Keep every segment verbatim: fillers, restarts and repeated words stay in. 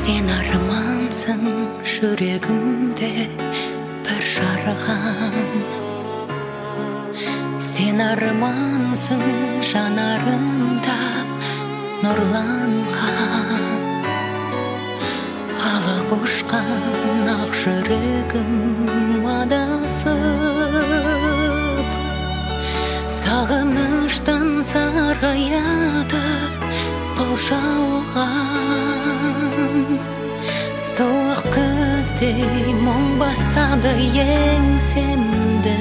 Sen armansın жүрегімде бір жарған. Sen armansın жанарымда нұрланған. Алып ұшқан ақ жүрегім адасып, сағыныштан сарғаяды бұл жауған. Суық күздей мұң басады еңсемді,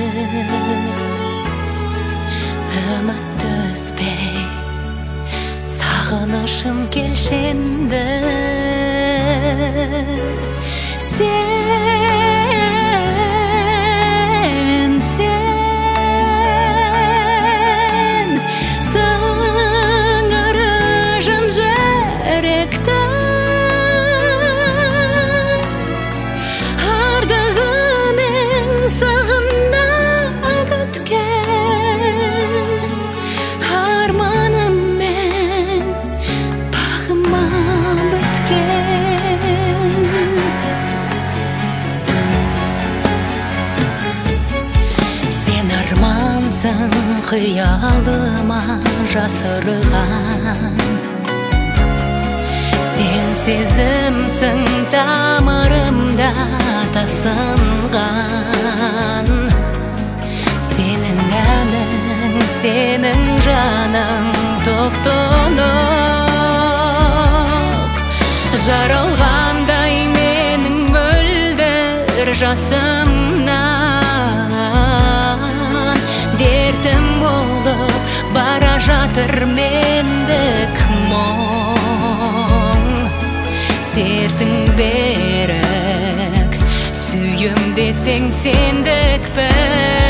үмітті үзбей сағынышым келшенді. Сен, сен сыңыры жан жүректі ардағымен сағына күткен, арманыммен бағыма біткен. Сен армансың қиялыма жасырған, сен сезімсің тамырымда тасынған. Сенің әнің, сенің жаның тоқтонып, жаралғандай менің мөлдір жасымнан. Дертім болып бара жатыр мендік мұң, сертің берік, сүйім десең сендікпін.